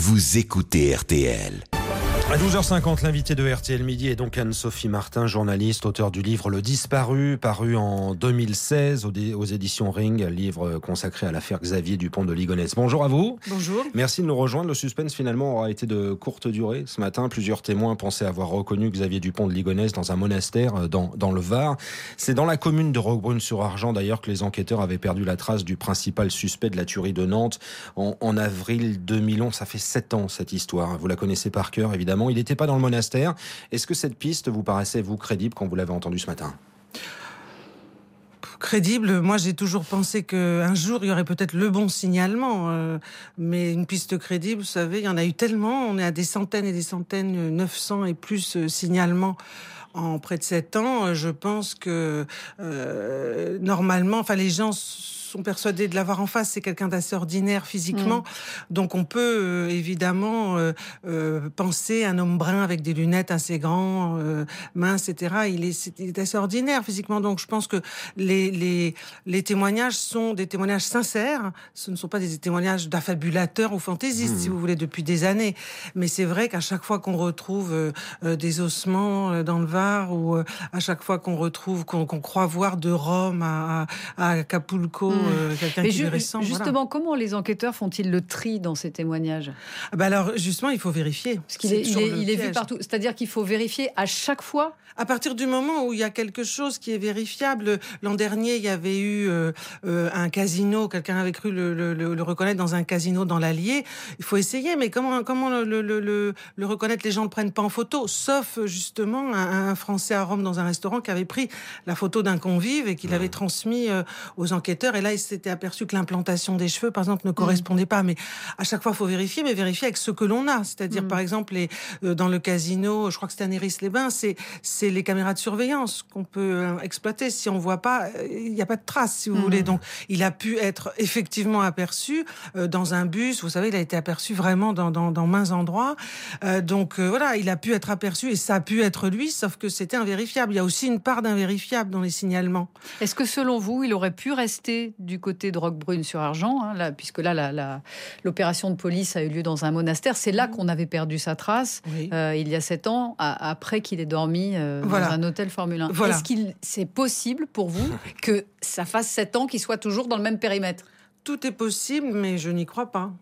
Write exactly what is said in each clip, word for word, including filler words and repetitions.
vous écoutez R T L. À douze heures cinquante, l'invité de R T L Midi est donc Anne-Sophie Martin, journaliste, auteure du livre Le Disparu, paru en deux mille seize aux, dé- aux éditions Ring, livre consacré à l'affaire Xavier Dupont de Ligonnès. Bonjour à vous. Bonjour. Merci de nous rejoindre. Le suspense finalement aura été de courte durée. Ce matin, plusieurs témoins pensaient avoir reconnu Xavier Dupont de Ligonnès dans un monastère dans, dans le Var. C'est dans la commune de Roquebrune-sur-Argent d'ailleurs que les enquêteurs avaient perdu la trace du principal suspect de la tuerie de Nantes en, en avril deux mille onze. Ça fait sept ans cette histoire. Vous la connaissez par cœur évidemment. Il n'était pas dans le monastère. Est-ce que cette piste vous paraissait, vous, crédible quand vous l'avez entendu ce matin ? Crédible, moi j'ai toujours pensé qu'un jour il y aurait peut-être le bon signalement, euh, mais une piste crédible, vous savez, il y en a eu tellement, on est à des centaines et des centaines, neuf cents et plus euh, signalements en près de sept ans. Je pense que euh, normalement, enfin les gens sont persuadés de l'avoir en face, c'est quelqu'un d'assez ordinaire physiquement, mmh. donc on peut euh, évidemment euh, euh, penser un homme brun avec des lunettes assez grands, euh, mince, et cetera. Il est, il est assez ordinaire physiquement, donc je pense que les, les, les témoignages sont des témoignages sincères, ce ne sont pas des témoignages d'affabulateurs ou fantaisistes, mmh. si vous voulez, depuis des années, mais c'est vrai qu'à chaque fois qu'on retrouve euh, euh, des ossements euh, dans le Var, ou euh, à chaque fois qu'on retrouve, qu'on, qu'on croit voir de Rome à, à, à Acapulco, mmh. Euh, quelqu'un Mais qui ju- lui ressemble. Justement, voilà. Comment les enquêteurs font-ils le tri dans ces témoignages ? Bah alors, justement, il faut vérifier. Parce qu'il est, il est, il est vu partout. C'est-à-dire qu'il faut vérifier à chaque fois ? À partir du moment où il y a quelque chose qui est vérifiable, l'an dernier, il y avait eu euh, euh, un casino, quelqu'un avait cru le, le, le, le reconnaître dans un casino dans l'Allier. Il faut essayer, mais comment, comment le, le, le, le, le reconnaître ? Les gens ne le prennent pas en photo, sauf justement un, un Français à Rome dans un restaurant qui avait pris la photo d'un convive et qu'il avait transmis euh, aux enquêteurs. Et là, il s'était aperçu que l'implantation des cheveux, par exemple, ne correspondait mmh. pas. Mais à chaque fois, il faut vérifier, mais vérifier avec ce que l'on a. C'est-à-dire, mmh. par exemple, les, euh, dans le casino, je crois que c'était à Néris-les-Bains, c'est, c'est les caméras de surveillance qu'on peut euh, exploiter. Si on voit pas, il euh, n'y a pas de traces, si vous mmh. voulez. Donc, il a pu être effectivement aperçu euh, dans un bus. Vous savez, il a été aperçu vraiment dans, dans, dans maints endroits. Euh, donc, euh, voilà, il a pu être aperçu et ça a pu être lui, sauf que c'était invérifiable. Il y a aussi une part d'invérifiable dans les signalements. Est-ce que, selon vous, il aurait pu rester du côté de Roquebrune-sur-Argent, hein, là, puisque là, la, la, l'opération de police a eu lieu dans un monastère. C'est là qu'on avait perdu sa trace, oui. euh, il y a sept ans, à, après qu'il ait dormi euh, voilà. dans un hôtel Formule un. Voilà. Est-ce qu'il c'est possible pour vous que ça fasse sept ans qu'il soit toujours dans le même périmètre ? Tout est possible, mais je n'y crois pas.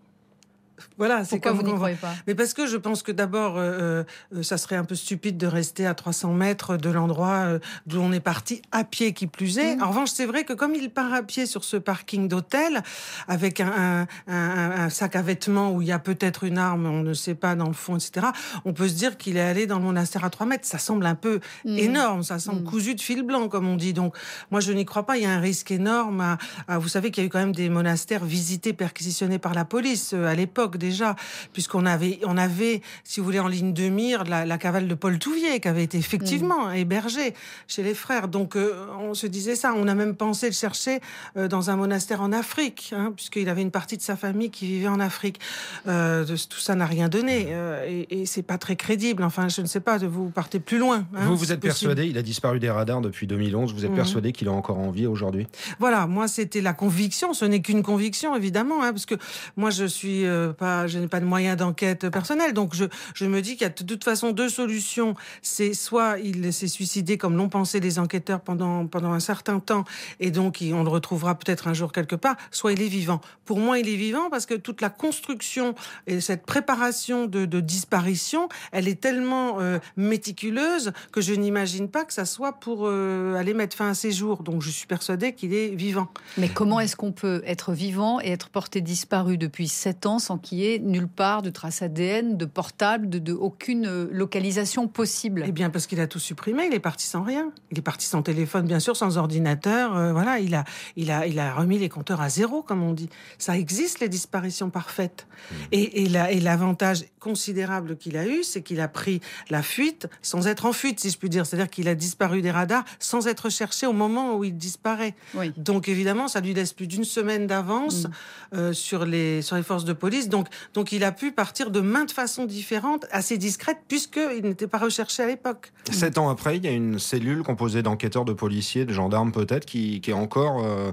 Voilà, c'est Pourquoi comme vous n'y croyez pas ? Mais parce que je pense que d'abord, euh, euh, ça serait un peu stupide de rester à trois cents mètres de l'endroit euh, d'où on est parti à pied, qui plus est. Mmh. En revanche, c'est vrai que comme il part à pied sur ce parking d'hôtel, avec un, un, un, un sac à vêtements où il y a peut-être une arme, on ne sait pas dans le fond, et cetera, on peut se dire qu'il est allé dans le monastère à trois mètres. Ça semble un peu mmh. énorme, ça semble mmh. cousu de fil blanc, comme on dit. Donc, moi, je n'y crois pas. Il y a un risque énorme. À, à, vous savez qu'il y a eu quand même des monastères visités, perquisitionnés par la police euh, à l'époque déjà, puisqu'on avait, on avait, si vous voulez, en ligne de mire, la, la cavale de Paul Touvier, qui avait été effectivement mmh. hébergée chez les frères. Donc, euh, on se disait ça. On a même pensé le chercher euh, dans un monastère en Afrique, hein, puisqu'il avait une partie de sa famille qui vivait en Afrique. Euh, de, tout ça n'a rien donné. Euh, et, et c'est pas très crédible. Enfin, je ne sais pas, vous partez plus loin. Hein, vous, vous êtes persuadé, il a disparu des radars depuis deux mille onze, vous êtes mmh. persuadé qu'il est encore en vie aujourd'hui ? Voilà, moi, c'était la conviction. Ce n'est qu'une conviction, évidemment, hein, parce que moi, je suis euh, pas... Je n'ai pas de moyens d'enquête personnels, donc je, je me dis qu'il y a de toute façon deux solutions. C'est soit il s'est suicidé comme l'ont pensé les enquêteurs pendant, pendant un certain temps, et donc on le retrouvera peut-être un jour quelque part, soit il est vivant. Pour moi, il est vivant parce que toute la construction et cette préparation de, de disparition, elle est tellement euh, méticuleuse que je n'imagine pas que ça soit pour euh, aller mettre fin à ses jours. Donc je suis persuadée qu'il est vivant. Mais comment est-ce qu'on peut être vivant et être porté disparu depuis sept ans sans qu'il y ait nulle part de traces A D N, de portable, de, de aucune localisation possible? Eh bien, parce qu'il a tout supprimé, il est parti sans rien. Il est parti sans téléphone, bien sûr, sans ordinateur. Euh, voilà, il a, il a, il a remis les compteurs à zéro, comme on dit. Ça existe, les disparitions parfaites. Mmh. Et, et, la, et l'avantage considérable qu'il a eu, c'est qu'il a pris la fuite sans être en fuite, si je puis dire. C'est-à-dire qu'il a disparu des radars sans être cherché au moment où il disparaît. Oui. Donc, évidemment, ça lui laisse plus d'une semaine d'avance mmh. euh, sur les, sur les forces de police. Donc, donc, il a pu partir de maintes façons différentes, assez discrètes, puisqu'il n'était pas recherché à l'époque. Sept ans après, il y a une cellule composée d'enquêteurs, de policiers, de gendarmes peut-être, qui, qui est encore euh,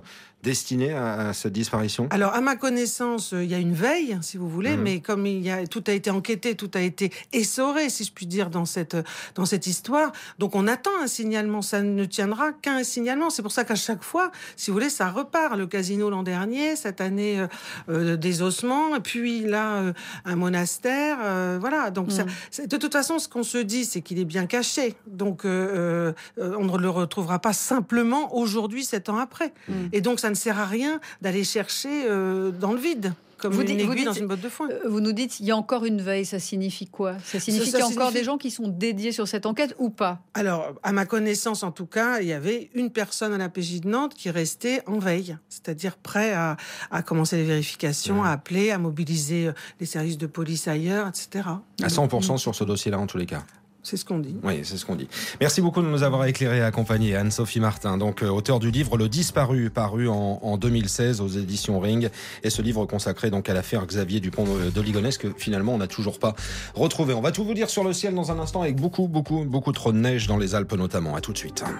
destinée à, à cette disparition? Alors, à ma connaissance, il y a une veille, si vous voulez, mmh. mais comme il y a, tout a été enquêté, tout a été essoré, si je puis dire, dans cette, dans cette histoire. Donc, on attend un signalement. Ça ne tiendra qu'à un signalement. C'est pour ça qu'à chaque fois, si vous voulez, ça repart. Le casino l'an dernier, cette année, euh, euh, des ossements, et puis là, euh, un monastère. Euh, voilà. Donc, mmh. ça, c'est, de toute façon, ce qu'on se dit, c'est qu'il est bien caché. Donc, euh, euh, on ne le retrouvera pas simplement aujourd'hui, sept ans après. Mmh. Et donc, ça ne sert à rien d'aller chercher euh, dans le vide. Comme vous une dites, aiguille vous dites, dans une botte de foin. Vous nous dites, il y a encore une veille, ça signifie quoi? Ça signifie ça, ça qu'il y a signifie... encore des gens qui sont dédiés sur cette enquête ou pas? Alors, à ma connaissance, en tout cas, il y avait une personne à la P J de Nantes qui restait en veille, c'est-à-dire prêt à, à commencer les vérifications, mmh. à appeler, à mobiliser les services de police ailleurs, et cetera. À cent pour cent mmh. sur ce dossier-là, en tous les cas. C'est ce qu'on dit. Oui, c'est ce qu'on dit. Merci beaucoup de nous avoir éclairé et accompagné, Anne-Sophie Martin, donc euh, auteur du livre Le Disparu, paru en, en deux mille seize aux éditions Ring, et ce livre consacré donc à l'affaire Xavier Dupont de Ligonnès que finalement on n'a toujours pas retrouvé. On va tout vous dire sur le ciel dans un instant avec beaucoup, beaucoup, beaucoup trop de neige dans les Alpes notamment. À tout de suite.